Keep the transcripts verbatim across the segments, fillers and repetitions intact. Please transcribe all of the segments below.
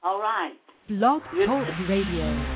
All right. Blog Talk Radio.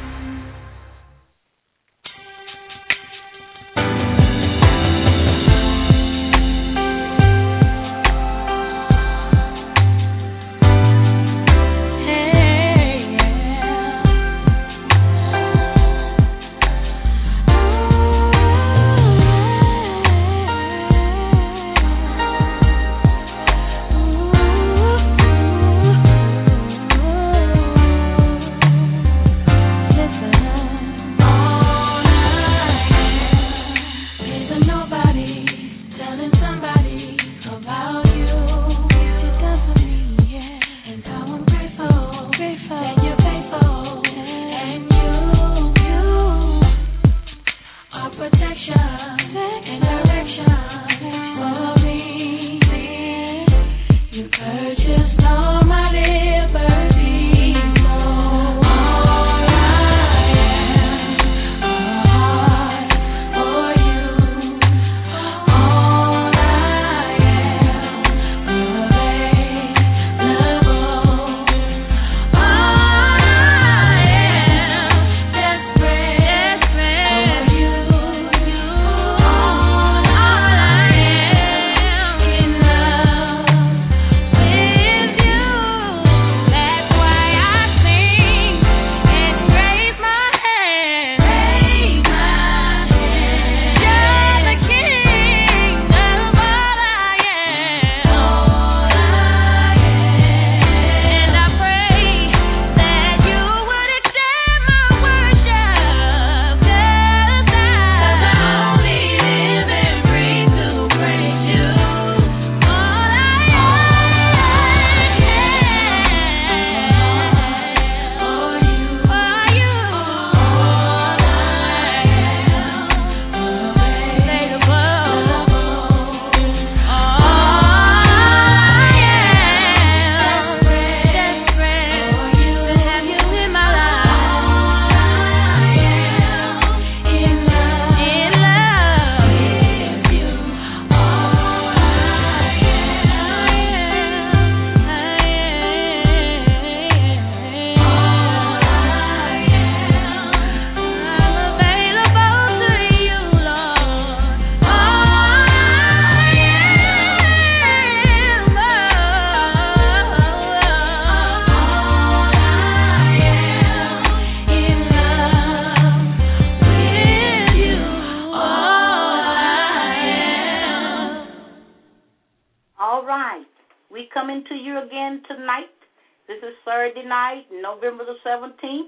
November the seventeenth,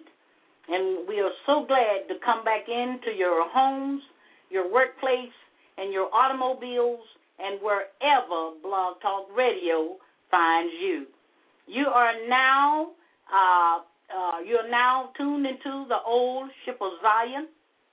and we are so glad to come back into your homes, your workplace, and your automobiles, and wherever Blog Talk Radio finds you. You are now uh, uh, you are now tuned into the old ship of Zion.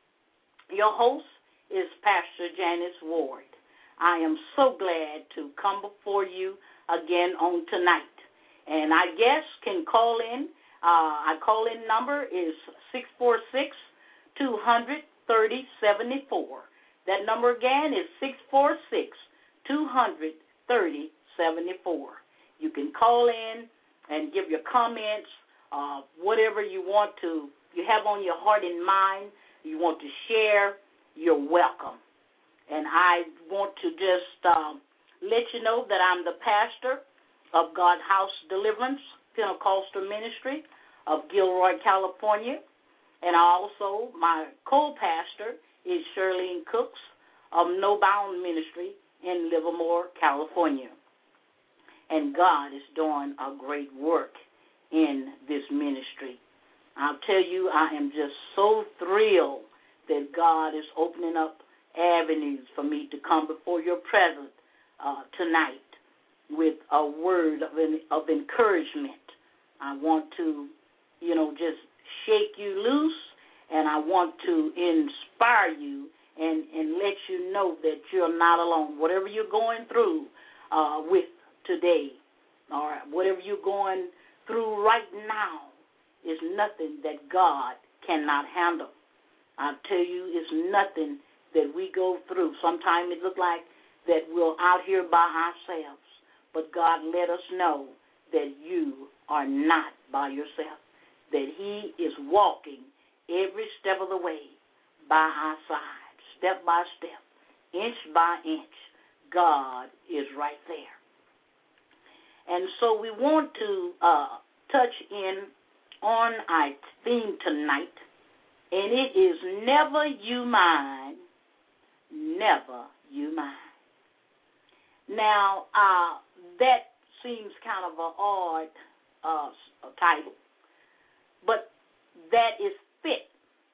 Your host is Pastor Janice Ward. I am so glad to come before you again on tonight, and our guests can call in. Uh, our call-in number is six four six, two hundred, thirty seventy-four. That number again is six four six, two hundred, thirty seventy-four. You can call in and give your comments, uh, whatever you want to, you have on your heart and mind, you want to share, you're welcome. And I want to just uh, let you know that I'm the pastor of God House Deliverance Pentecostal Ministry of Gilroy, California, and also my co-pastor is Shirlene Cooks of No Bound Ministry in Livermore, California. And God is doing a great work in this ministry. I'll tell you, I am just so thrilled that God is opening up avenues for me to come before your presence uh, tonight with a word of, of encouragement. I want to, you know, just shake you loose, and I want to inspire you and, and let you know that you're not alone. Whatever you're going through uh, with today, or whatever you're going through right now, is nothing that God cannot handle. I tell you, it's nothing that we go through. Sometimes it looks like that we're out here by ourselves, but God let us know that you are not by yourself, that he is walking every step of the way by our side, step by step, inch by inch. God is right there. And so we want to uh, touch in on our theme tonight, and it is never you mind, never you mind. Now, uh, that seems kind of an odd uh, title, but that is fit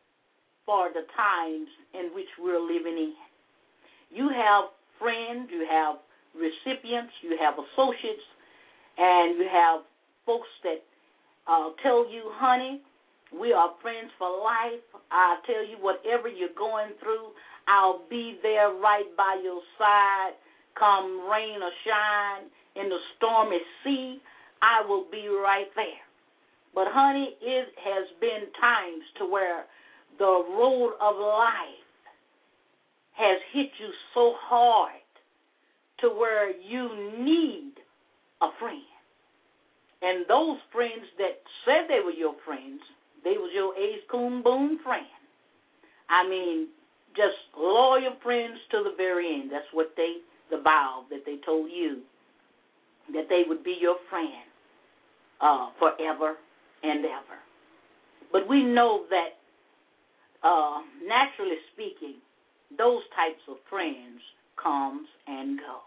for the times in which we're living in. You have friends, you have recipients, you have associates, and you have folks that uh, tell you, honey, we are friends for life. I tell you, whatever you're going through, I'll be there right by your side. Come rain or shine, in the stormy sea, I will be right there. But, honey, it has been times to where the road of life has hit you so hard to where you need a friend. And those friends that said they were your friends, they was your ace coon boom friend. I mean, just loyal friends to the very end. That's what they, the vow that they told you, that they would be your friend uh, forever and ever. But we know that, uh, naturally speaking, those types of friends comes and go.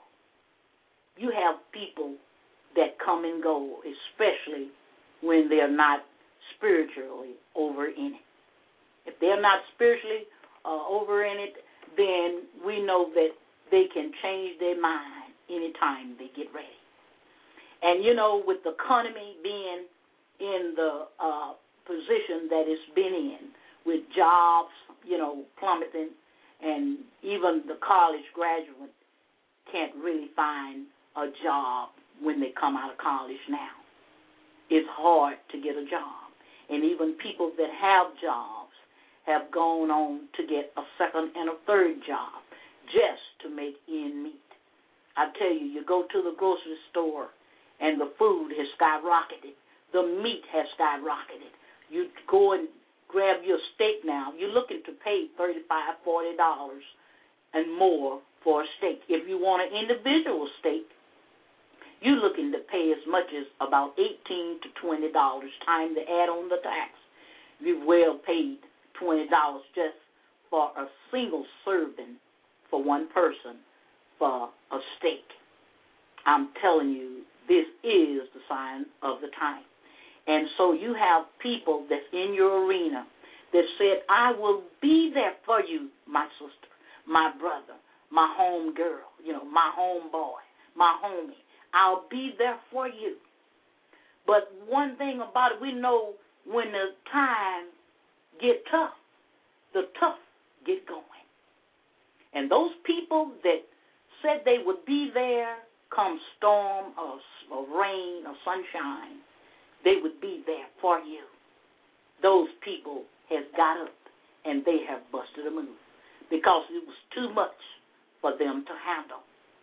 You have people that come and go, especially when they're not spiritually over in it. If they're not spiritually uh, over in it, then we know that they can change their mind anytime they get ready. And, you know, with the economy being in the uh, position that it's been in, with jobs, you know, plummeting, and even the college graduate can't really find a job when they come out of college now. It's hard to get a job. And even people that have jobs have gone on to get a second and a third job just to make ends meet. I tell you, you go to the grocery store and the food has skyrocketed. The meat has skyrocketed. You go and grab your steak now. You're looking to pay thirty-five dollars, forty dollars and more for a steak. If you want an individual steak, you're looking to pay as much as about eighteen to twenty dollars. Time to add on the tax. You've well paid twenty dollars just for a single serving for one person for a steak. I'm telling you, this is the sign of the time. And so you have people that's in your arena that said, I will be there for you, my sister, my brother, my home girl, you know, my home boy, my homie. I'll be there for you. But one thing about it, we know when the time get tough, the tough get going. And those people that said they would be there come storm or, or rain or sunshine, they would be there for you. Those people has got up and they have busted a move because it was too much for them to handle.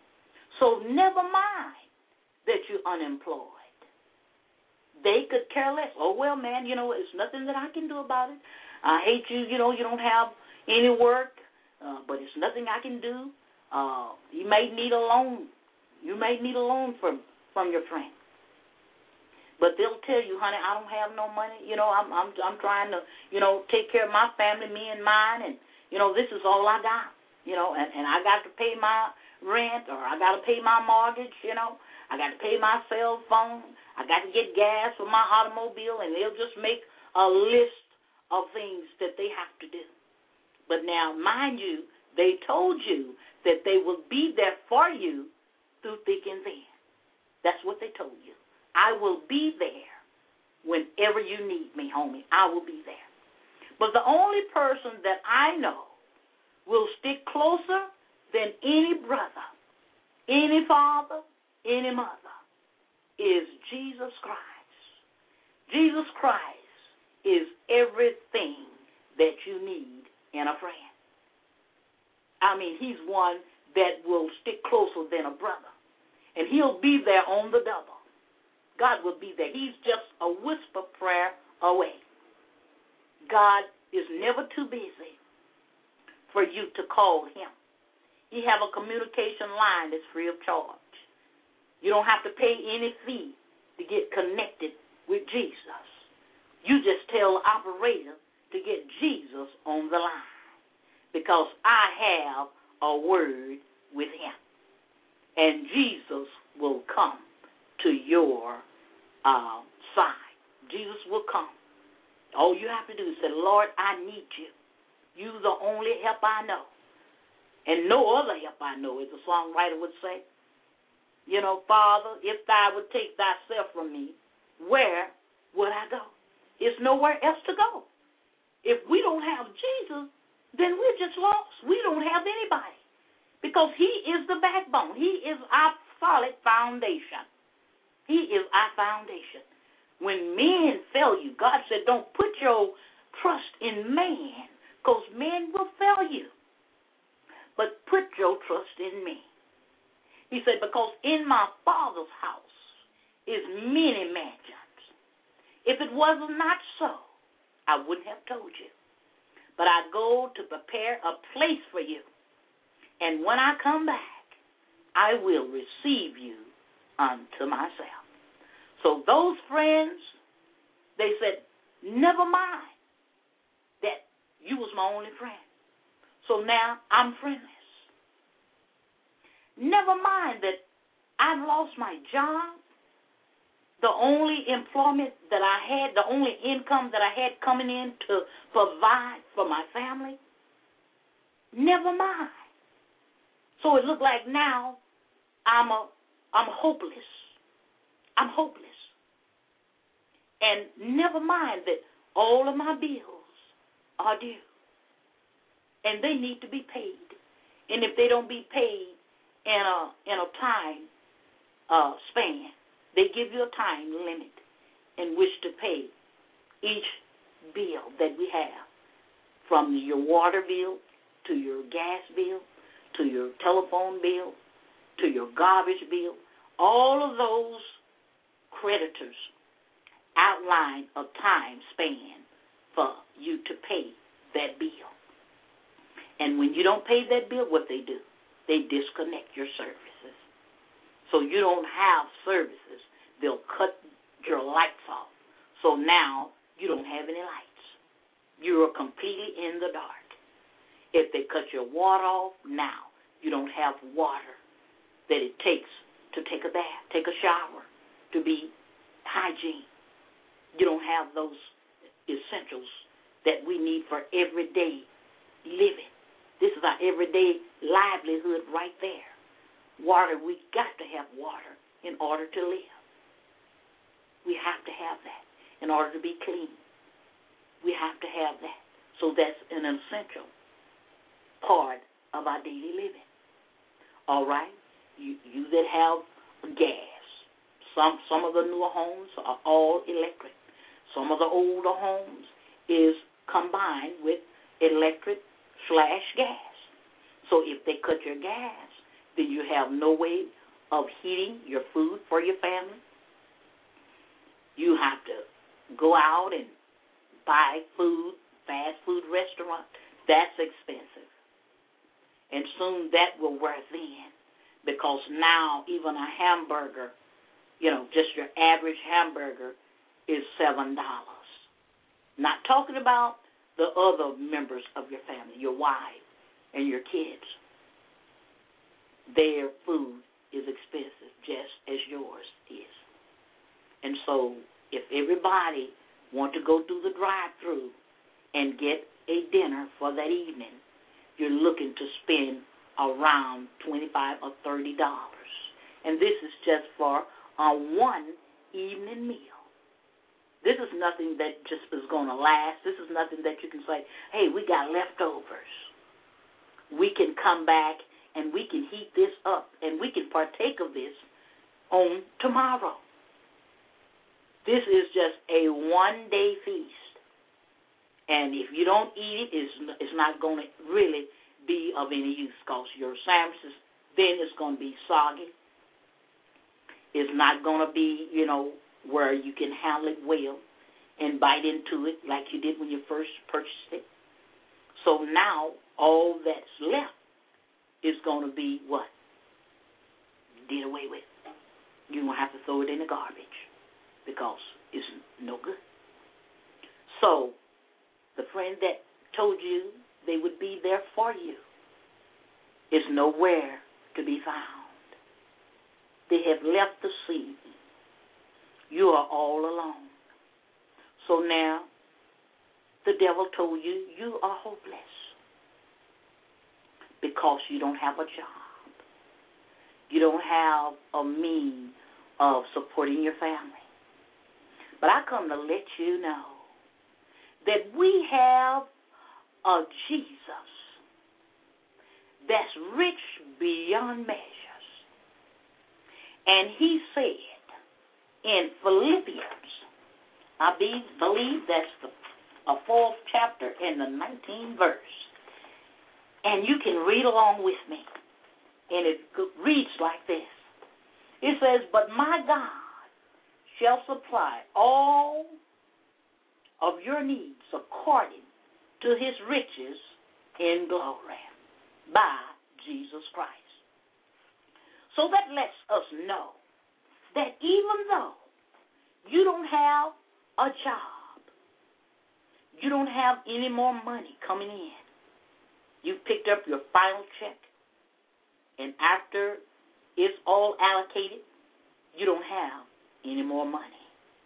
So never mind that you're unemployed. They could care less. Oh, well, man, you know, it's nothing that I can do about it. I hate you, you know, you don't have any work, uh, but it's nothing I can do. Uh, you may need a loan. You may need a loan from, from your friend. But they'll tell you, honey, I don't have no money. You know, I'm I'm I'm trying to, you know, take care of my family, me and mine, and, you know, this is all I got. You know, and, and I got to pay my rent, or I got to pay my mortgage, you know. I got to pay my cell phone. I got to get gas for my automobile, and they'll just make a list of things that they have to do. But now, mind you, they told you that they will be there for you through thick and thin. That's what they told you. I will be there whenever you need me, homie. I will be there. But the only person that I know will stick closer than any brother, any father, any mother is Jesus Christ. Jesus Christ is everything that you need in a friend. I mean, he's one that will stick closer than a brother. And he'll be there on the double. God will be there. He's just a whisper prayer away. God is never too busy for you to call him. He have a communication line that's free of charge. You don't have to pay any fee to get connected with Jesus. You just tell the operator to get Jesus on the line, because I have a word with him. And Jesus will come to your uh, side. Jesus will come. All you have to do is say, Lord, I need you. You're the only help I know. And no other help I know, as the songwriter would say. You know, Father, if thou would take thyself from me, where would I go? There's nowhere else to go. If we don't have Jesus, then we're just lost. We don't have anybody, because he is the backbone. He is our solid foundation. He is our foundation. When men fail you, God said, don't put your trust in man, because men will fail you. But put your trust in me. He said, because in my Father's house is many mansions. If it was not so, I wouldn't have told you. But I go to prepare a place for you. And when I come back, I will receive you unto myself. So those friends, they said, never mind that you was my only friend. So now I'm friendless. Never mind that I lost my job. The only employment that I had, the only income that I had coming in to provide for my family. Never mind. So it looked like now I'm a, I'm hopeless. I'm hopeless. And never mind that all of my bills are due. And they need to be paid. And if they don't be paid in a in a time uh, span, they give you a time limit in which to pay each bill that we have, from your water bill to your gas bill to your telephone bill to your garbage bill. All of those creditors outline a time span for you to pay that bill. And when you don't pay that bill, what they do, they disconnect your services. So you don't have services. They'll cut your lights off. So now you don't have any lights. You are completely in the dark. If they cut your water off, now you don't have water that it takes to take a bath, take a shower, to be hygiene. You don't have those essentials that we need for everyday living. This is our everyday livelihood right there. Water, we got to have water in order to live. We have to have that in order to be clean. We have to have that. So that's an essential part of our daily living. All right? You, you that have gas. Some, some of the newer homes are all electric. Some of the older homes is combined with electric slash gas. So if they cut your gas, then you have no way of heating your food for your family. You have to go out and buy food, fast food restaurant. That's expensive. And soon that will wear thin, because now even a hamburger, you know, just your average hamburger is seven dollars. Not talking about the other members of your family, your wife and your kids. Their food is expensive just as yours is. And so if everybody want to go through the drive-thru and get a dinner for that evening, you're looking to spend around twenty-five dollars or thirty dollars. And this is just for a one evening meal. This is nothing that just is going to last. This is nothing that you can say, hey, we got leftovers. We can come back and we can heat this up and we can partake of this on tomorrow. This is just a one-day feast. And if you don't eat it, it's, it's not going to really be of any use, because your sandwiches, then it's going to be soggy. It's not going to be, you know, where you can handle it well and bite into it like you did when you first purchased it. So now all that's left is going to be what? Did away with. You're going to have to throw it in the garbage because it's no good. So the friend that told you they would be there for you is nowhere to be found. They have left the scene. You are all alone. So now the devil told you you are hopeless because you don't have a job. You don't have a means of supporting your family. But I come to let you know that we have a Jesus that's rich beyond measures. And he said in Philippians, I believe that's the a fourth chapter in the nineteenth verse, and you can read along with me, and it reads like this. It says, but my God shall supply all of your needs according to his riches in glory by Jesus Christ. So that lets us know that even though you don't have a job, you don't have any more money coming in, you picked up your final check, and after it's all allocated, you don't have any more money.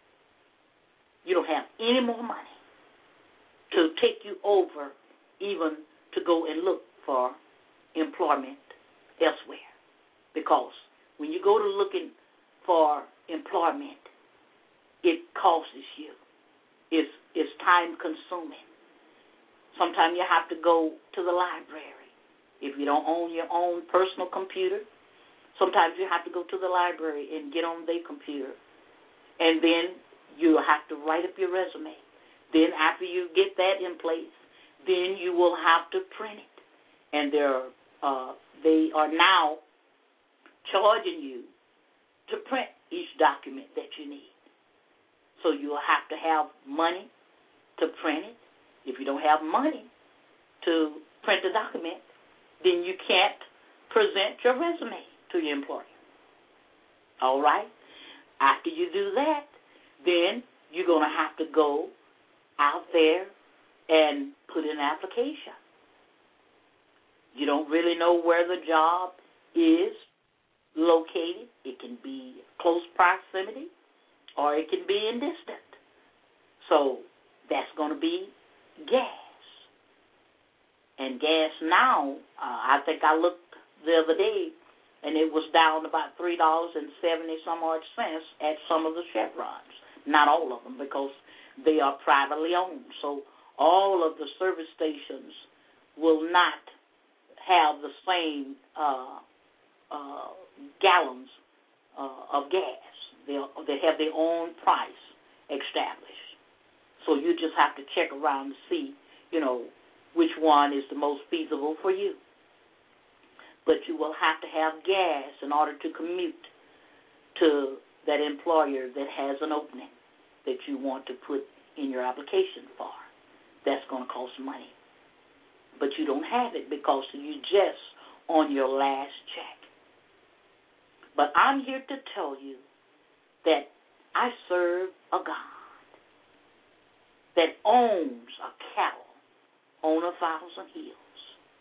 You don't have any more money to take you over even to go and look for employment elsewhere. Because when you go to looking for employment, it costs you. It's, it's time consuming. Sometimes you have to go to the library. If you don't own your own personal computer, sometimes you have to go to the library and get on their computer. And then you have to write up your resume. Then after you get that in place, then you will have to print it. And they're, uh, they are now charging you to print each document that you need. So you'll have to have money to print it. If you don't have money to print the document, then you can't present your resume to your employer. All right? After you do that, then you're going to have to go out there and put in an application. You don't really know where the job is located. It can be close proximity or it can be in distant. So that's going to be gas. And gas now, uh, I think I looked the other day, and it was down about three dollars and seventy some odd cents at some of the Chevrons. Not all of them, because they are privately owned. So all of the service stations will not have the same uh, uh, gallons uh, of gas. They'll, they have their own price established. So you just have to check around to see, you know, which one is the most feasible for you. But you will have to have gas in order to commute to that employer that has an opening that you want to put in your application for. That's going to cost money. But you don't have it because you just on your last check. But I'm here to tell you that I serve a God that owns a cattle on a thousand hills.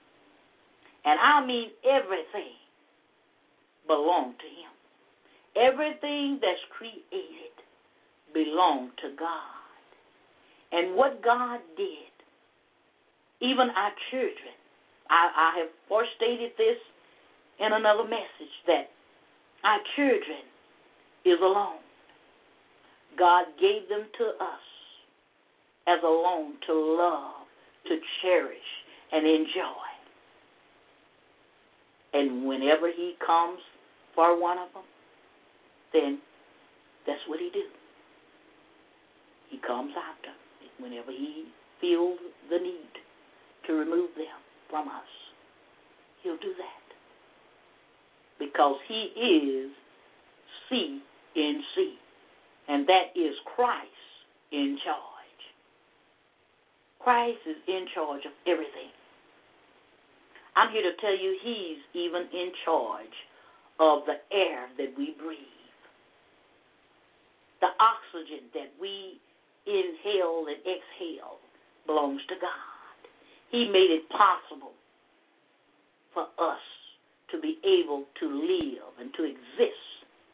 And I mean everything belongs to him. Everything that's created belongs to God. And what God did, even our children, I, I have forestated this in another message, that our children is alone. God gave them to us as a loan to love, to cherish, and enjoy. And whenever he comes for one of them, then that's what he do. He comes after whenever he feels the need to remove them from us. He'll do that. Because he is C N C. and that is Christ in charge. Christ is in charge of everything. I'm here to tell you he's even in charge of the air that we breathe, the oxygen that we inhale and exhale belongs to God. He made it possible for us to be able to live and to exist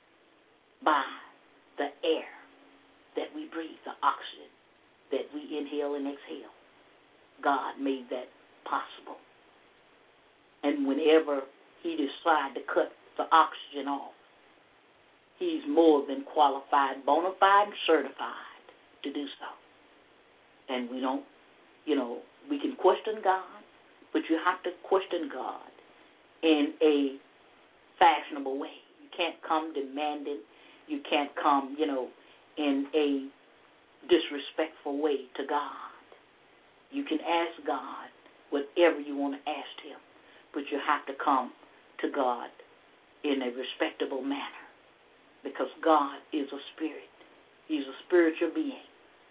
by the air that we breathe, the oxygen that we inhale and exhale. God made that possible. And whenever he decides to cut the oxygen off, he's more than qualified, bona fide, and certified to do so. And we don't, you know, we can question God, but you have to question God in a fashionable way. You can't come demanding. You can't come, you know, in a disrespectful way to God. You can ask God whatever you want to ask him, but you have to come to God in a respectable manner, because God is a spirit. He's a spiritual being.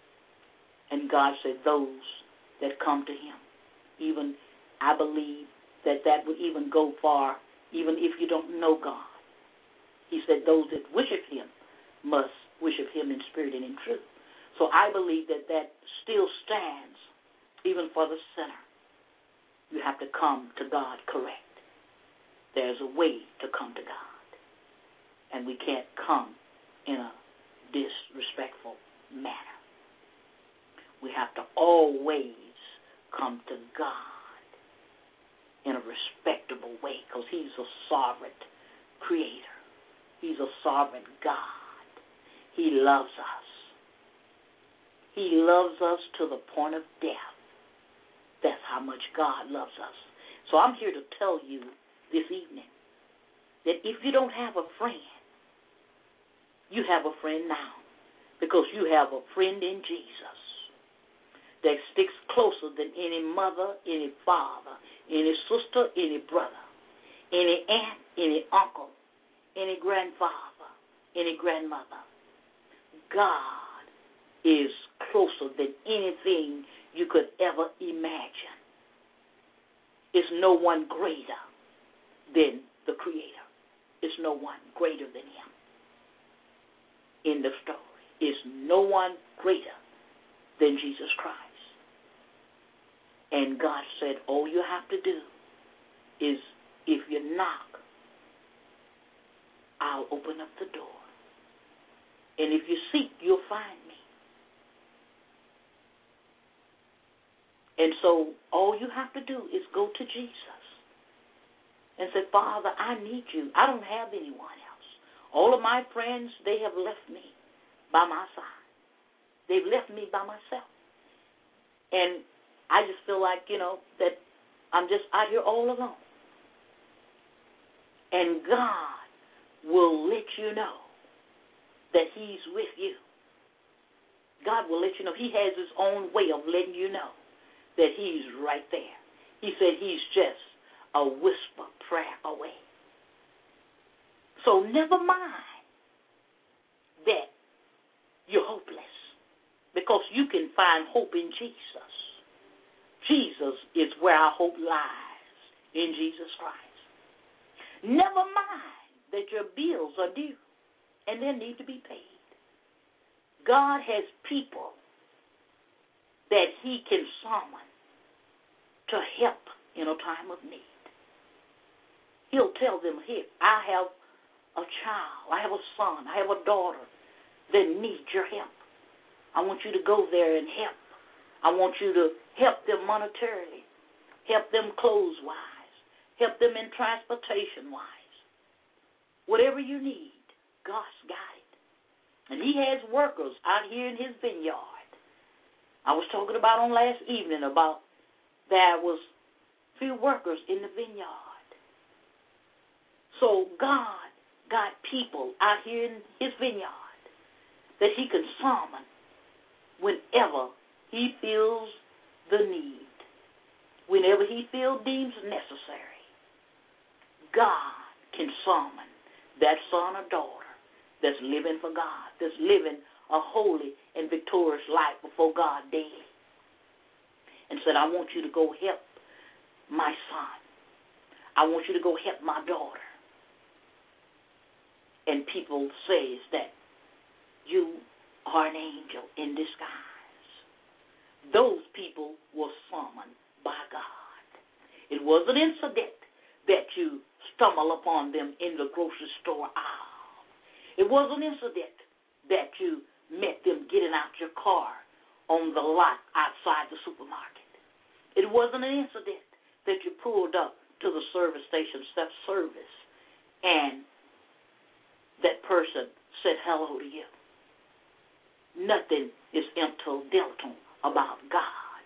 And God said those that come to him, even I believe that that would even go far, even if you don't know God. He said those that worship him must worship him in spirit and in truth. So I believe that that still stands even for the sinner. You have to come to God correct. There's a way to come to God. And we can't come in a disrespectful manner. We have to always come to God in a respectable way, because he's a sovereign creator. He's a sovereign God. He loves us. He loves us to the point of death. That's how much God loves us. So I'm here to tell you this evening that if you don't have a friend, you have a friend now, because you have a friend in Jesus that sticks closer than any mother, any father, any sister, any brother, any aunt, any uncle, any grandfather, any grandmother. God is closer than anything you could ever imagine. It's no one greater than the Creator. It's no one greater than him. In the story, it's no one greater than Jesus Christ. And God said, all you have to do is, if you knock, I'll open up the door. And if you seek, you'll find me. And so all you have to do is go to Jesus and say, Father, I need you. I don't have anyone else. All of my friends, they have left me by my side. They've left me by myself. And I just feel like, you know, that I'm just out here all alone. And God will let you know that he's with you. God will let you know. He has his own way of letting you know that he's right there. He said he's just a whisper prayer away. So never mind that you're hopeless, because you can find hope in Jesus. Jesus is where our hope lies, in Jesus Christ. Never mind that your bills are due and they need to be paid. God has people that he can summon to help in a time of need. He'll tell them, here, I have a child, I have a son, I have a daughter that needs your help. I want you to go there and help. I want you to help them monetarily, help them clothes-wise, help them in transportation-wise. Whatever you need, God's got it. And he has workers out here in his vineyard. I was talking about on last evening about there was few workers in the vineyard. So God got people out here in his vineyard that he can summon whenever he feels the need, whenever he feels deems necessary. God can summon that son or daughter that's living for God, that's living a holy and victorious life before God daily, and said, I want you to go help my son. I want you to go help my daughter. And people says that you are an angel in disguise. Those people were summoned by God. It was an incident that you stumble upon them in the grocery store aisle. It was an incident that you met them getting out your car on the lot outside the supermarket. It wasn't an incident that you pulled up to the service station self-service and that person said hello to you. Nothing is incidental about God.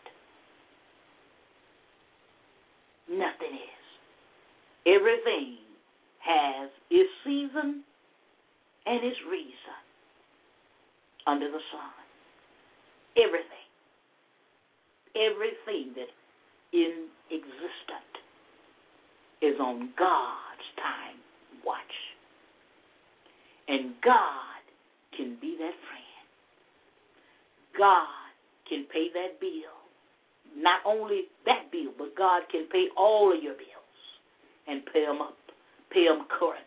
Nothing is. Everything has its season and its reason under the sun. Everything. Everything that in existence is on God's time watch. And God can be that friend. God can pay that bill. Not only that bill, but God can pay all of your bills and pay them up, pay them current.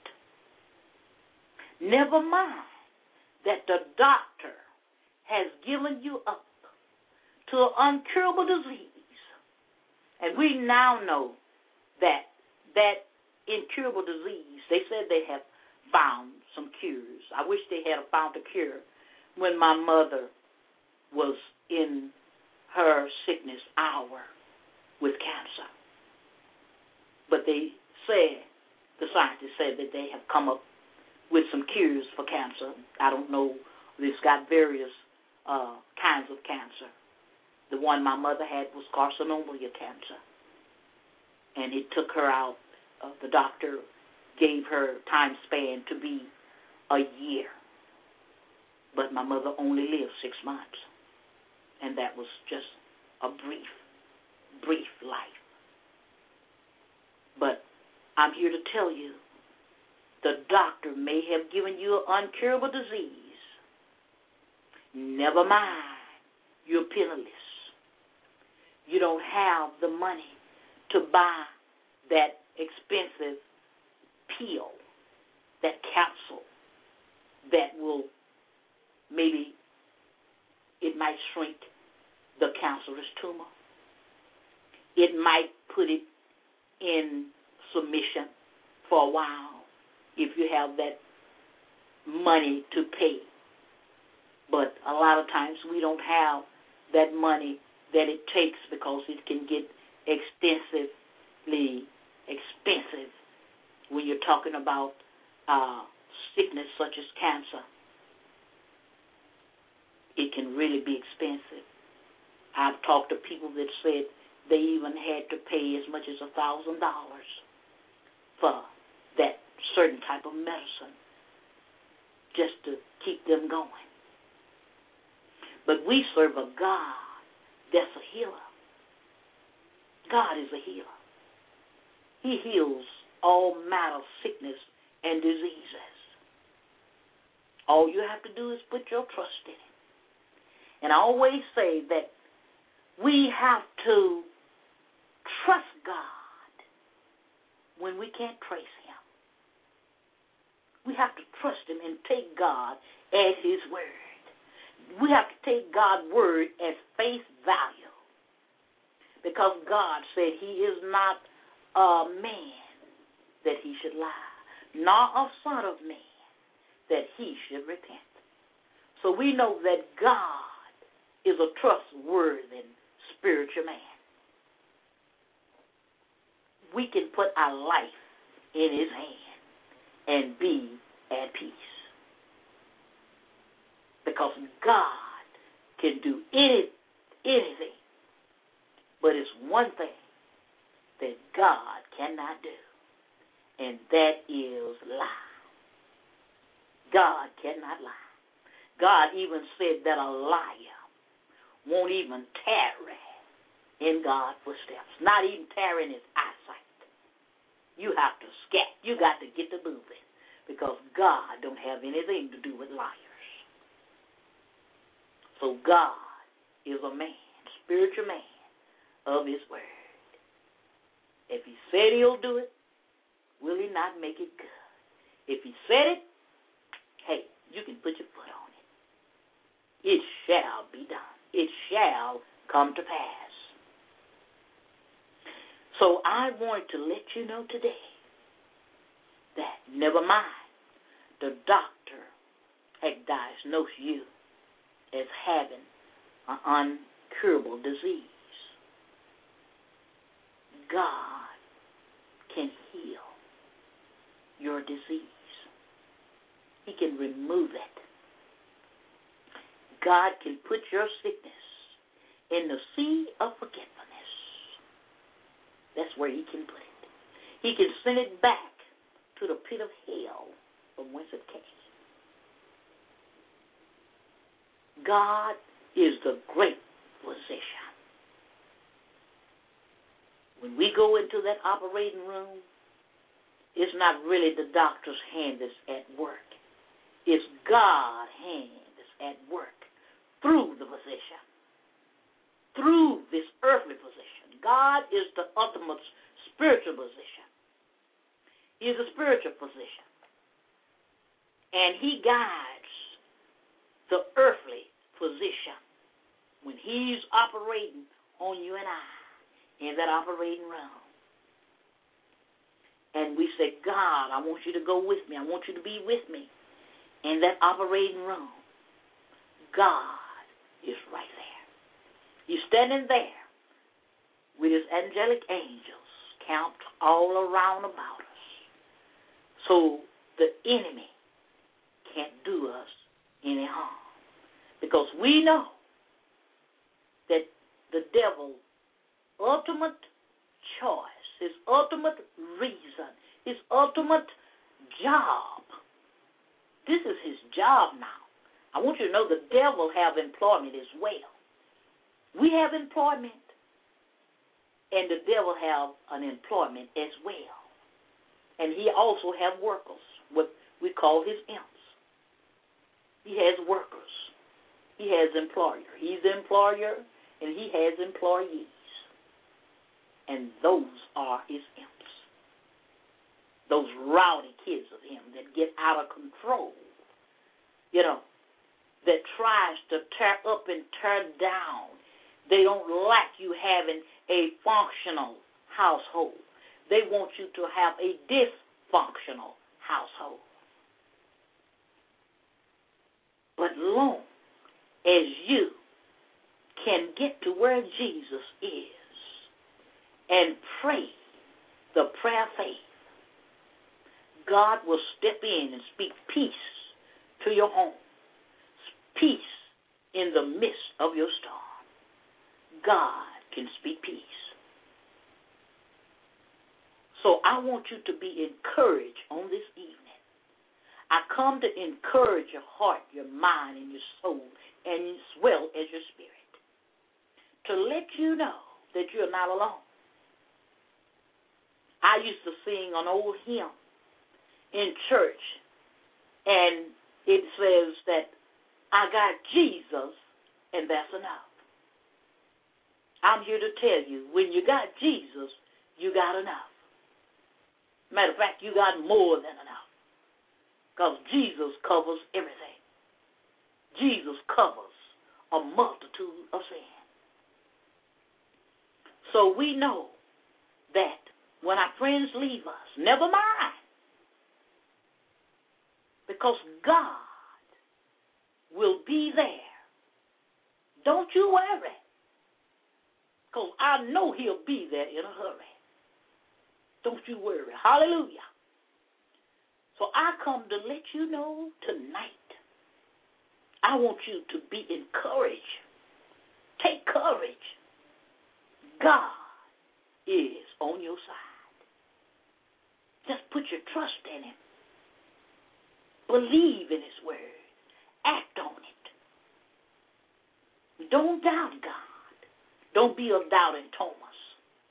Never mind that the doctor has given you up to an uncurable disease. And we now know that that incurable disease, they said they have found some cures. I wish they had found a cure when my mother was in her sickness hour with cancer. But they said, the scientists said that they have come up with some cures for cancer. I don't know. It's got various uh, kinds of cancer. The one my mother had was carcinoma cancer. And it took her out. Uh, the doctor gave her time span to be a year. But my mother only lived six months. And that was just a brief, brief life. But I'm here to tell you, the doctor may have given you an uncurable disease. Never mind, you're penniless. You don't have the money to buy that expensive pill, that capsule that will maybe, it might shrink the cancerous tumor. It might put it in submission for a while if you have that money to pay. But a lot of times we don't have that money that it takes because it can get extensively expensive when you're talking about uh, sickness such as cancer. It can really be expensive. I've talked to people that said they even had to pay as much as one thousand dollars for that certain type of medicine just to keep them going. But we serve a God that's a healer. God is a healer. He heals all manner of sickness and diseases. All you have to do is put your trust in Him. And I always say that we have to trust God when we can't trace Him. We have to trust Him and take God at His word. We have to take God's word at face value. Because God said He is not a man that He should lie, nor a son of man that He should repent. So we know that God is a trustworthy spiritual man. We can put our life in His hand and be at peace. Because God can do any, anything. But it's one thing that God cannot do, and that is lie. God cannot lie. God even said that a liar won't even tarry in God's footsteps, not even tarry in His eyesight. You have to scat. You got to get to moving because God don't have anything to do with liars. So God is a man, spiritual man of his word. If he said he'll do it, will he not make it good? If he said it, hey, you can put your foot on it. It shall be done. It shall come to pass. So I want to let you know today that never mind, the doctor had diagnosed you as having an uncurable disease. God can heal your disease. He can remove it. God can put your sickness in the sea of forgetfulness. That's where he can put it. He can send it back to the pit of hell from whence it came. God is the great physician. When we go into that operating room, it's not really the doctor's hand that's at work. It's God's hand that's at work through the physician, through this earthly physician. God is the ultimate spiritual physician. He is a spiritual physician. And he guides the earthly physician when he's operating on you and I in that operating room. And we say, God, I want you to go with me. I want you to be with me in that operating room. God is right there. He's standing there with his angelic angels camped all around about us. So the enemy can't do us any harm. Because we know that the devil's ultimate choice, his ultimate reason, his ultimate job, this is his job now. I want you to know the devil have employment as well. We have employment, and the devil have an employment as well. And he also have workers, what we call his imps. He has workers. He has employer. He's the employer, and he has employees. And those are his imps. Those rowdy kids of him that get out of control, you know, that tries to tear up and tear down. They don't like you having a functional household. They want you to have a dysfunctional household. But long as you can get to where Jesus is and pray the prayer of faith, God will step in and speak peace to your home, peace in the midst of your storm. God can speak peace. So I want you to be encouraged on this evening. I come to encourage your heart, your mind, and your soul, and as well as your spirit, to let you know that you're not alone. I used to sing an old hymn in church, and it says that I got Jesus, and that's enough. I'm here to tell you, when you got Jesus, you got enough. Matter of fact, you got more than enough, because Jesus covers everything. Jesus covers a multitude of sin. So we know that when our friends leave us, never mind, because God will be there. Don't you worry, because I know he'll be there in a hurry. Don't you worry. Hallelujah. So I come to let you know tonight, I want you to be encouraged. Take courage. God is on your side. Just put your trust in him. Believe in his word. Act on it. Don't doubt God. Don't be a doubting Thomas.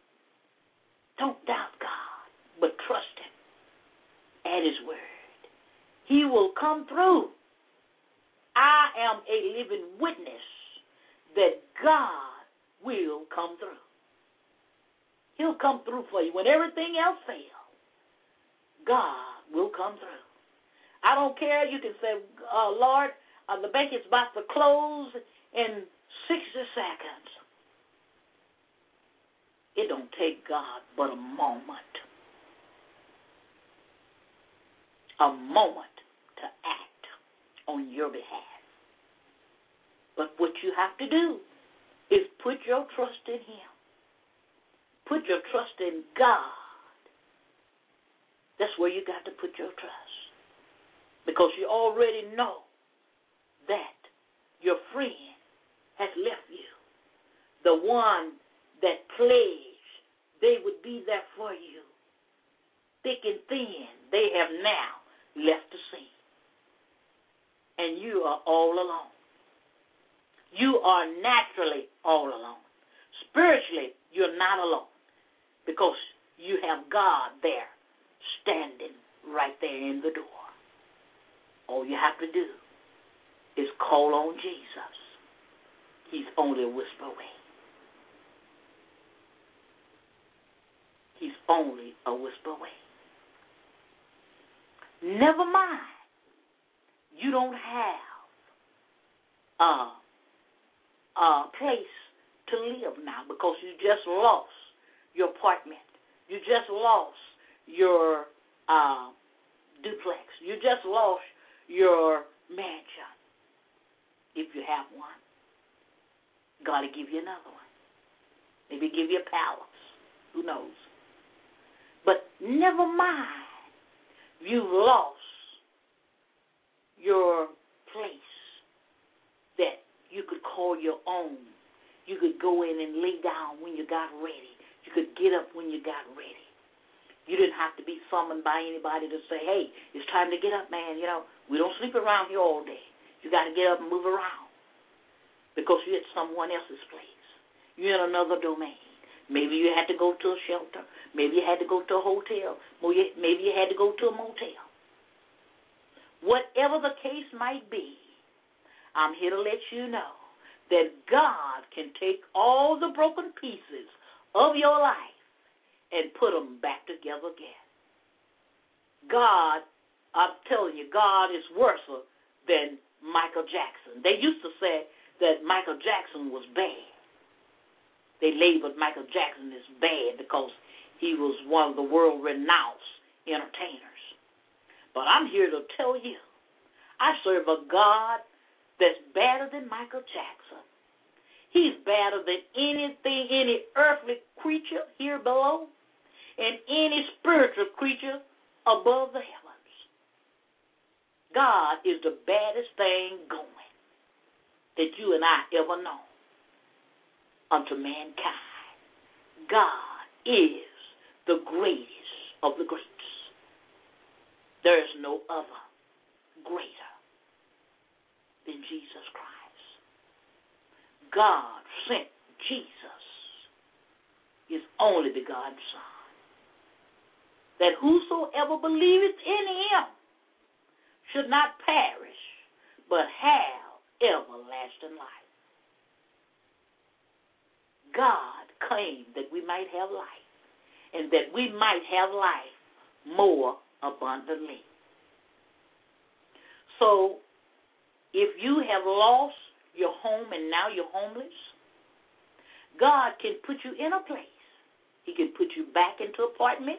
Don't doubt God, but trust him at his word. He will come through. I am a living witness that God will come through. He'll come through for you. When everything else fails, God will come through. I don't care. You can say, uh, Lord, uh, the bank is about to close in sixty seconds. It don't take God but a moment. A moment to act on your behalf. But what you have to do is put your trust in Him. Put your trust in God. That's where you got to put your trust. Because you already know that your friend has left you. The one that pledged they would be there for you. Thick and thin, they have now left the scene. And you are all alone. You are naturally all alone. Spiritually, you're not alone. Because you have God there, standing right there in the door. All you have to do is call on Jesus. He's only a whisper away. He's only a whisper away. Never mind. You don't have a, a place to live now because you just lost your apartment. You just lost your uh, duplex. You just lost your mansion. If you have one, God will give you another one. Maybe give you a palace. Who knows? But never mind. You've lost your place that you could call your own. You could go in and lay down when you got ready. You could get up when you got ready. You didn't have to be summoned by anybody to say, hey, it's time to get up, man. You know, we don't sleep around here all day. You got to get up and move around because you're at someone else's place. You're in another domain. Maybe you had to go to a shelter. Maybe you had to go to a hotel. Maybe you had to go to a motel. Whatever the case might be, I'm here to let you know that God can take all the broken pieces of your life and put them back together again. God, I'm telling you, God is worse than Michael Jackson. They used to say that Michael Jackson was bad. They labeled Michael Jackson as bad because he was one of the world-renowned entertainers. But I'm here to tell you, I serve a God that's better than Michael Jackson. He's better than anything, any earthly creature here below, and any spiritual creature above the heavens. God is the baddest thing going that you and I ever know unto mankind. God is the greatest of the greats. There is no other greater than Jesus Christ. God sent Jesus, His only begotten Son, that whosoever believeth in Him should not perish, but have everlasting life. God claimed that we might have life, and that we might have life more abundantly. So, if you have lost your home and now you're homeless, God can put you in a place. He can put you back into an apartment.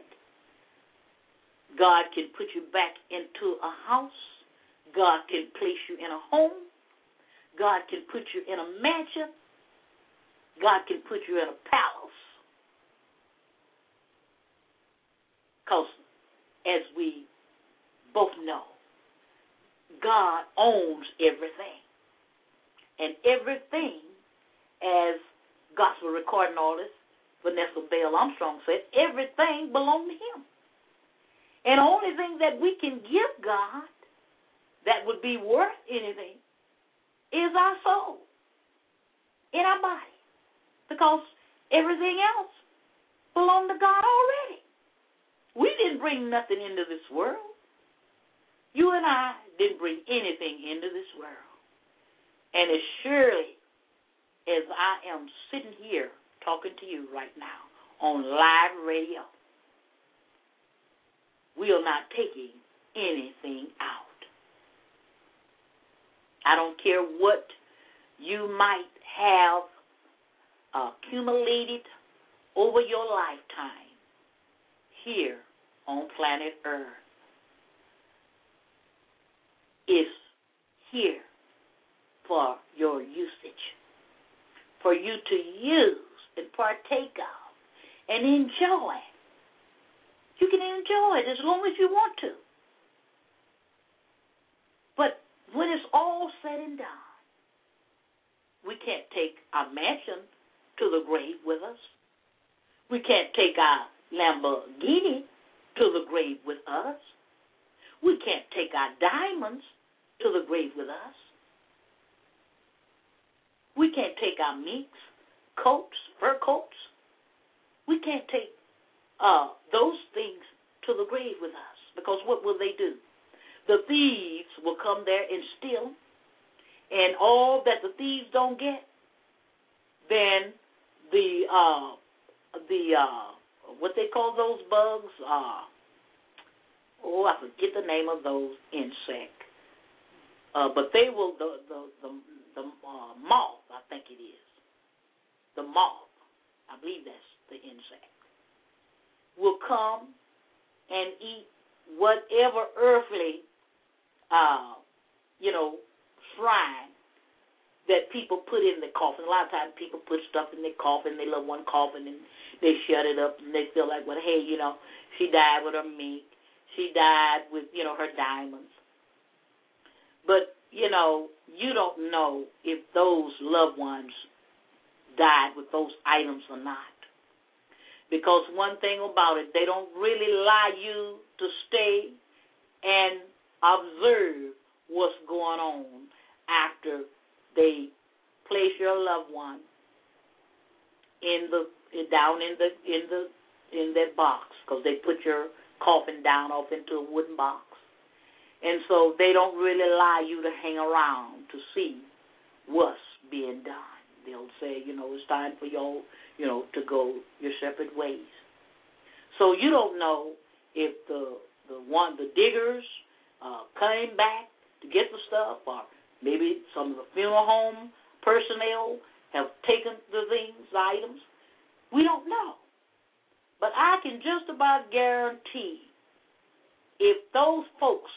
God can put you back into a house. God can place you in a home. God can put you in a mansion. God can put you in a palace. Because, as we both know, God owns everything. And everything, as gospel recording artist Vanessa Bell Armstrong said, everything belongs to Him. And the only thing that we can give God that would be worth anything is our soul in our body. Because everything else belonged to God already. We didn't bring nothing into this world. You and I didn't bring anything into this world. And as surely as I am sitting here talking to you right now on live radio, we are not taking anything out. I don't care what you might have accumulated over your lifetime here on planet Earth. Is here for your usage, for you to use and partake of and enjoy. You can enjoy it as long as you want to. But when it's all said and done, we can't take our mansion to the grave with us. We can't take our Lamborghini to the grave with us. We can't take our diamonds to the grave with us. We can't take our minks, coats, fur coats. We can't take uh, those things to the grave with us, because what will they do? The thieves will come there and steal, and all that the thieves don't get, then the uh, the uh, what they call those bugs? Uh, oh, I forget the name of those insects. Uh, but they will the the the, the uh, moth, I think it is. The moth, I believe that's the insect, will come and eat whatever earthly, uh, you know, shrine that people put in the coffin. A lot of times people put stuff in their coffin, they love one coffin, and they shut it up, and they feel like, well, hey, you know, she died with her mink. She died with, you know, her diamonds. But, you know, you don't know if those loved ones died with those items or not. Because one thing about it, they don't really allow you to stay and observe what's going on after they place your loved one in the down in the in the in that box, because they put your coffin down off into a wooden box, and so they don't really allow you to hang around to see what's being done. They'll say, you know, it's time for y'all, you know, to go your separate ways. So you don't know if the the one the diggers uh, came back to get the stuff, or maybe some of the funeral home personnel have taken the things, the items. We don't know. But I can just about guarantee if those folks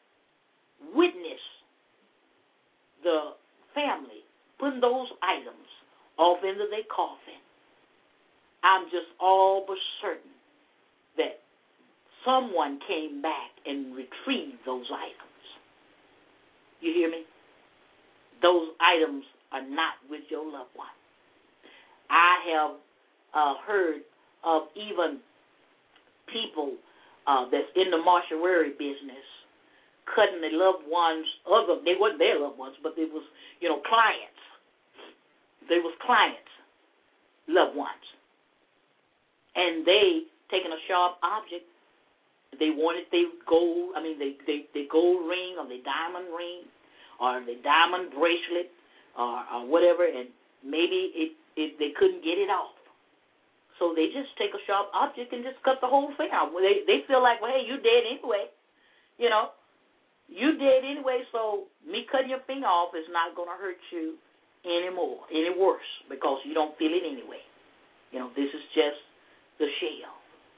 witness the family putting those items off into their coffin, I'm just all but certain that someone came back and retrieved those items. You hear me? Those items are not with your loved one. I have uh, heard of even people uh, that's in the mortuary business cutting their loved ones, other, they weren't their loved ones, but it was, you know, clients. They was clients, loved ones. And they taking a sharp object, they wanted their gold, I mean, they, they, their gold ring or their diamond ring or their diamond bracelet or, or whatever, and maybe it, it they couldn't get it off. So they just take a sharp object and just cut the whole thing out. They they feel like, well, hey, you dead anyway. You know, you dead anyway, so me cutting your finger off is not going to hurt you anymore, any worse, because you don't feel it anyway. You know, this is just the shell.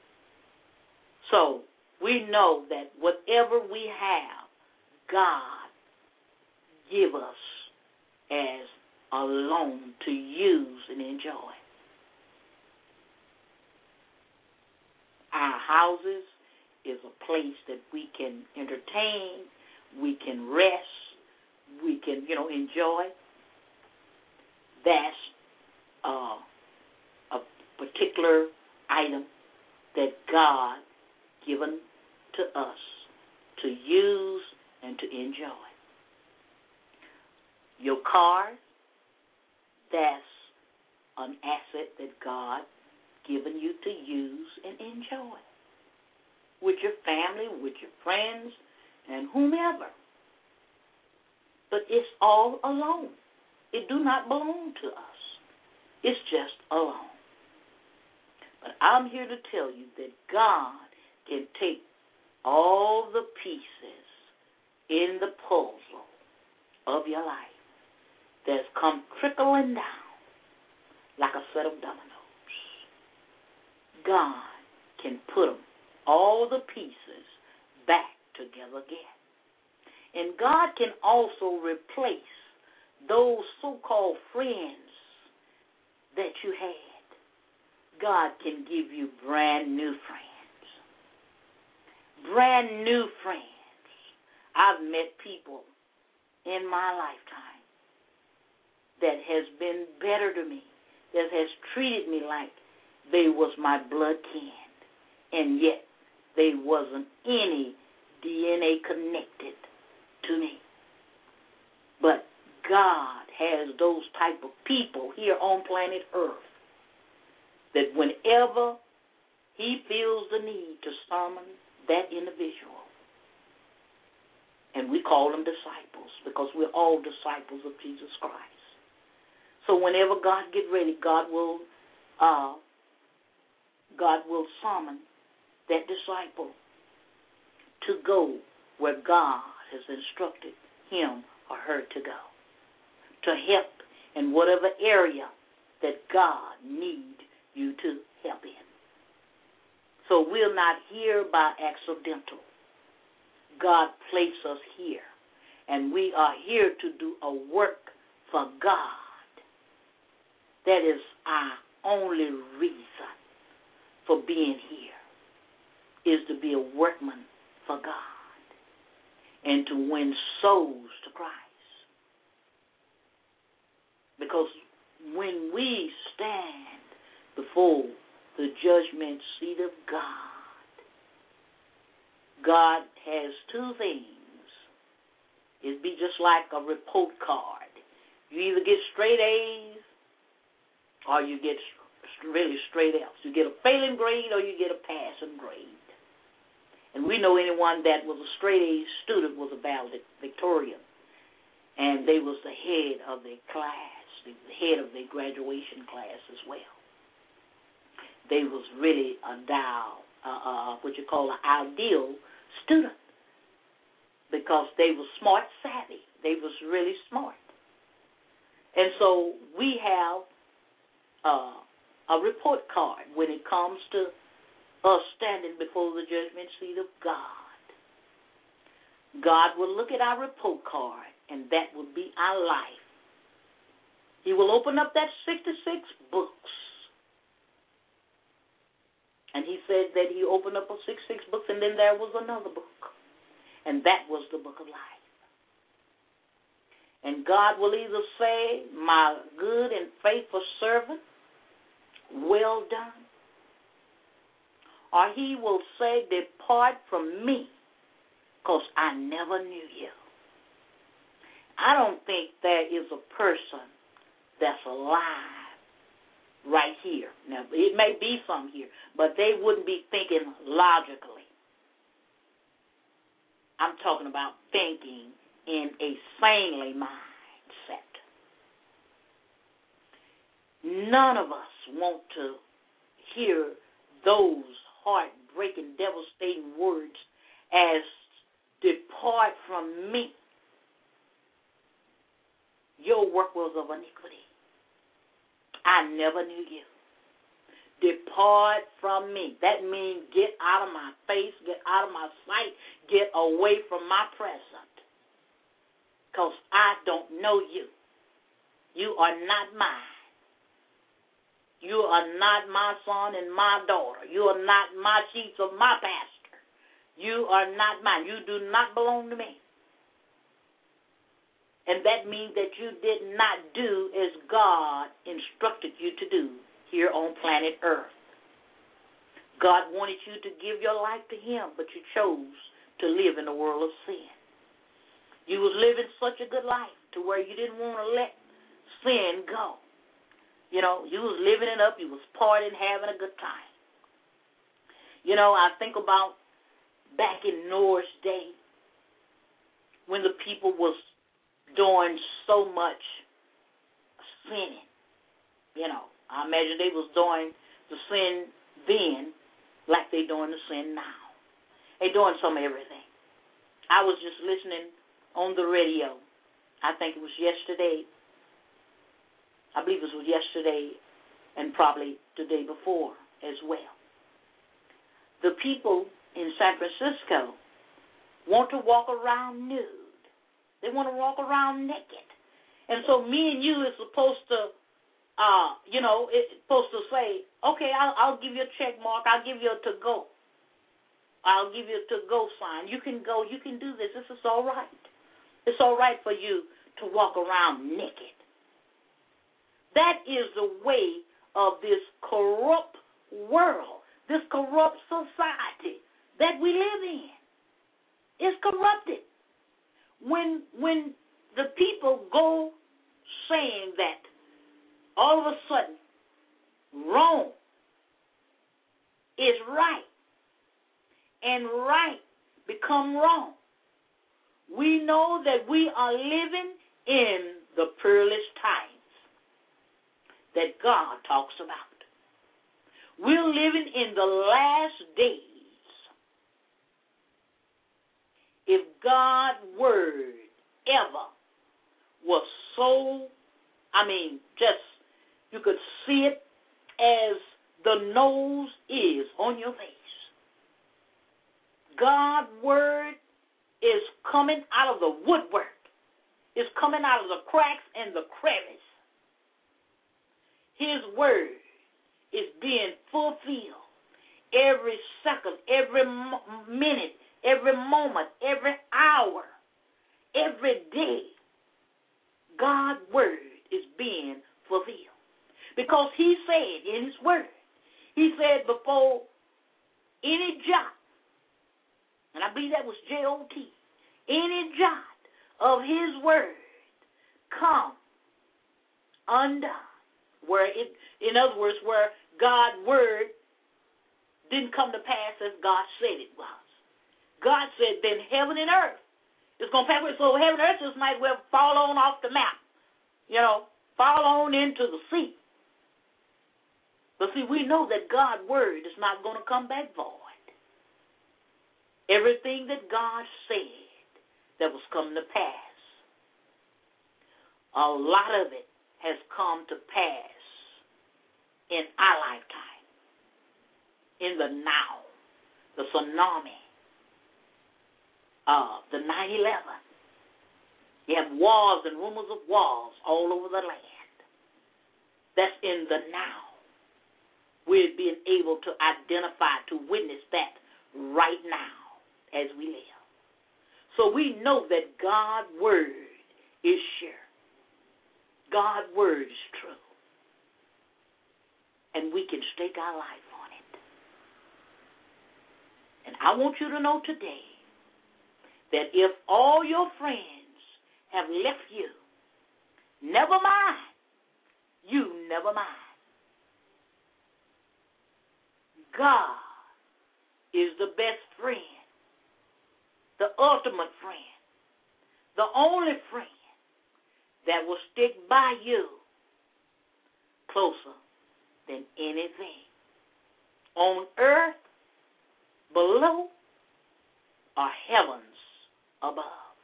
So we know that whatever we have, God give us as a loan to use and enjoy. Our houses is a place that we can entertain, we can rest, we can, you know, enjoy. That's uh, a particular item that God given to us to use and to enjoy. Your car, that's an asset that God given you to use and enjoy. With your family, with your friends, and whomever. But it's all alone. It do not belong to us. It's just alone. But I'm here to tell you that God can take all the pieces in the puzzle of your life that's come trickling down like a set of dominoes. God can put them, all the pieces, back together again. And God can also replace those so-called friends that you had. God can give you brand new friends. Brand new friends. I've met people in my lifetime that has been better to me, that has treated me like they was my blood kin, and yet they wasn't any D N A connected to me. But God has those type of people here on planet Earth that whenever he feels the need to summon that individual, and we call them disciples because we're all disciples of Jesus Christ. So whenever God get ready, God will uh, God will summon that disciple to go where God has instructed him or her to go, to help in whatever area that God needs you to help in. So we're not here by accidental. God placed us here, and we are here to do a work for God. That is our only reason for being here, is to be a workman for God and to win souls to Christ. Because when we stand before the judgment seat of God, God has two things. It'd be just like a report card. You either get straight A's or you get really straight F's. You get a failing grade or you get a passing grade. And we know anyone that was a straight A student was a valedictorian. And they was the head of their class, the head of their graduation class as well. They was really a dial, uh, uh, what you call an ideal student, because they were smart savvy. They was really smart. And so we have uh, a report card when it comes to us standing before the judgment seat of God. God will look at our report card, and that will be our life. He will open up that sixty-six books. And he said that he opened up a sixty-six books, and then there was another book. And that was the book of life. And God will either say, my good and faithful servant, well done. Or he will say, depart from me, because I never knew you. I don't think there is a person that's alive right here. Now, it may be some here, but they wouldn't be thinking logically. I'm talking about thinking in a sanely mindset. None of us want to hear those heartbreaking, devastating words as depart from me. Your work was of iniquity. I never knew you. Depart from me. That means get out of my face, get out of my sight, get away from my presence. Because I don't know you. You are not mine. You are not my son and my daughter. You are not my chief of my pastor. You are not mine. You do not belong to me. And that means that you did not do as God instructed you to do here on planet Earth. God wanted you to give your life to him, but you chose to live in a world of sin. You was living such a good life to where you didn't want to let sin go. You know, you was living it up. You was partying, having a good time. You know, I think about back in Noah's day when the people was doing so much sinning. You know, I imagine they was doing the sin then like they doing the sin now. They doing some everything. I was just listening on the radio. I think it was yesterday. I believe it was yesterday and probably the day before as well. The people in San Francisco want to walk around nude. They want to walk around naked. And so me and you is supposed to, uh, you know, it's supposed to say, okay, I'll, I'll give you a check mark. I'll give you a to-go. I'll give you a to-go sign. You can go. You can do this. This is all right. It's all right for you to walk around naked. That is the way of this corrupt world, this corrupt society that we live in. It's corrupted. When when the people go saying that, all of a sudden, wrong is right, and right become wrong, we know that we are living in the perilous times that God talks about. We're living in the last days. If God's word ever was so, I mean, just, you could see it as the nose is on your face. God's word is coming out of the woodwork. It's coming out of the cracks and the crevice. His word is being fulfilled every second, every minute, every moment, every hour, every day. God's word is being fulfilled. Because he said in his word, he said before any jot, and I believe that was J O T, any jot of his word come undone. Where it, in other words, where God's word didn't come to pass as God said it was. God said, then heaven and earth is going to pass away. So heaven and earth just might well fall on off the map, you know, fall on into the sea. But see, we know that God's word is not going to come back void. Everything that God said that was coming to pass, a lot of it has come to pass in our lifetime, in the now, the tsunami, uh, the nine eleven. You have wars and rumors of wars all over the land. That's in the now. We're being able to identify, to witness that right now as we live. So we know that God's word is sure. God's word is true. And we can stake our life on it. And I want you to know today that if all your friends have left you, never mind. You never mind. God is the best friend, the ultimate friend, the only friend that will stick by you closer than anything on earth below or heavens above.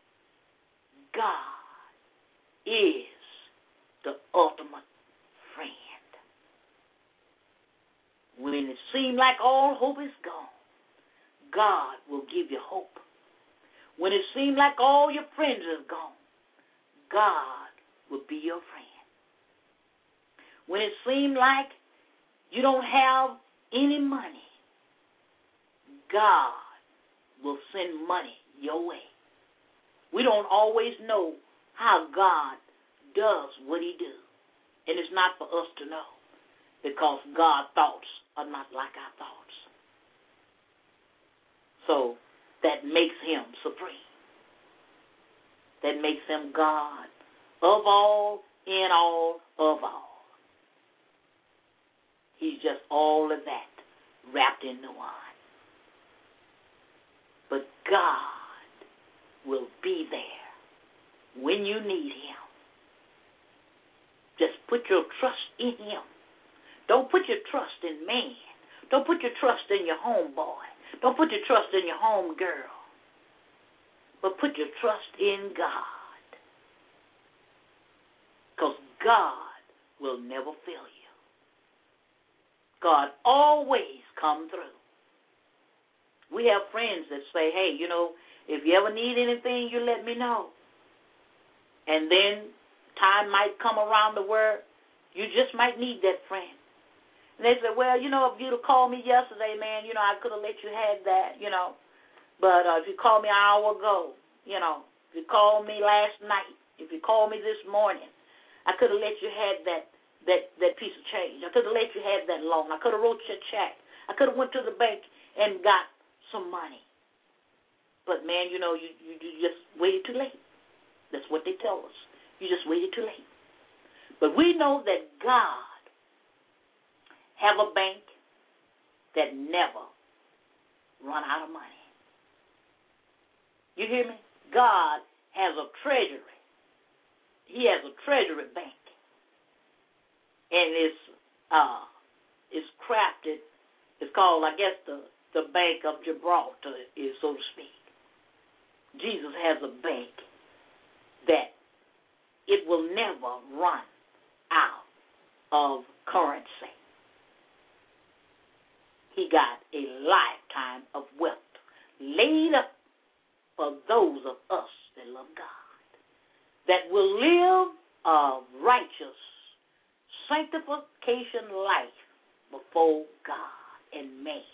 God is the ultimate friend. When it seems like all hope is gone, God will give you hope. When it seems like all your friends are gone, God will be your friend. When it seems like you don't have any money, God will send money your way. We don't always know how God does what he do. And it's not for us to know, because God's thoughts are not like our thoughts. So that makes him supreme. That makes him God of all, in all, of all. He's just all of that wrapped into one. But God will be there when you need him. Just put your trust in him. Don't put your trust in man. Don't put your trust in your homeboy. Don't put your trust in your homegirl. But put your trust in God. Because God will never fail you. God always come through. We have friends that say, hey, you know, if you ever need anything, you let me know. And then time might come around to where you just might need that friend. And they say, well, you know, if you'd have called me yesterday, man, you know, I could have let you have that, you know. But uh, if you called me an hour ago, you know, if you called me last night, if you called me this morning, I could have let you have that, that, that piece of change. I could have let you have that loan. I could have wrote you a check. I could have went to the bank and got some money. But, man, you know, you, you, you just waited too late. That's what they tell us. You just waited too late. But we know that God have a bank that never run out of money. You hear me? God has a treasury. He has a treasury bank. And it's uh it's crafted, it's called, I guess, the, the Bank of Gibraltar, is so to speak. Jesus has a bank that it will never run out of currency. He got a lifetime of wealth laid up for those of us that love God, that will live a righteous sanctification life before God and man.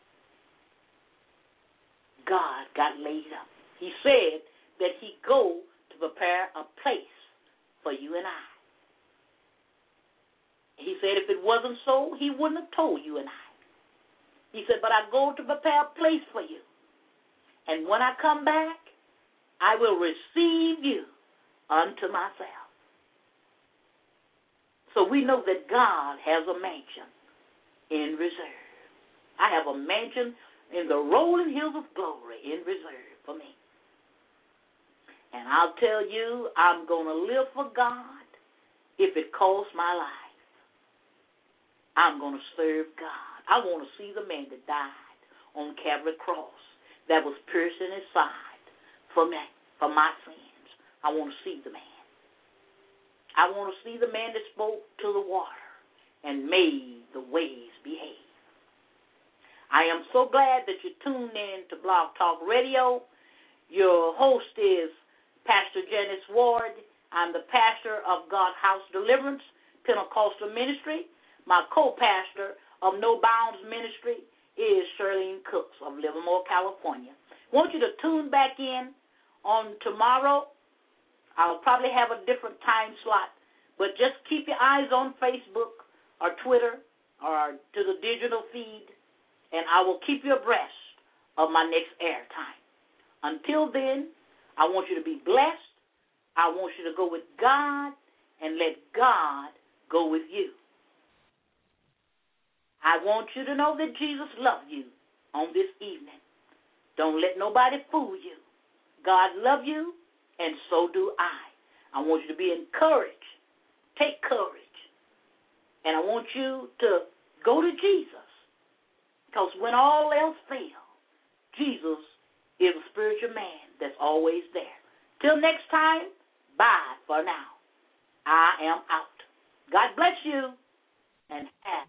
God got laid up. He said that he go to prepare a place for you and I. He said if it wasn't so, he wouldn't have told you and I. He said, but I go to prepare a place for you. And when I come back, I will receive you unto myself. So we know that God has a mansion in reserve. I have a mansion in the rolling hills of glory in reserve for me. And I'll tell you, I'm going to live for God if it costs my life. I'm going to serve God. I want to see the man that died on Calvary cross that was pierced in his side for me, for my sins. I want to see the man. I want to see the man that spoke to the water and made the waves behave. I am so glad that you tuned in to Blog Talk Radio. Your host is Pastor Janice Ward. I'm the pastor of God House Deliverance Pentecostal Ministry. My co-pastor of No Bounds Ministry is Shirlene Cooks of Livermore, California. I want you to tune back in on tomorrow. I'll probably have a different time slot, but just keep your eyes on Facebook or Twitter or to the digital feed, and I will keep you abreast of my next airtime. Until then, I want you to be blessed. I want you to go with God and let God go with you. I want you to know that Jesus loved you on this evening. Don't let nobody fool you. God loves you, and so do I. I want you to be encouraged. Take courage. And I want you to go to Jesus. Because when all else fails, Jesus is a spiritual man that's always there. Till next time, bye for now. I am out. God bless you, and have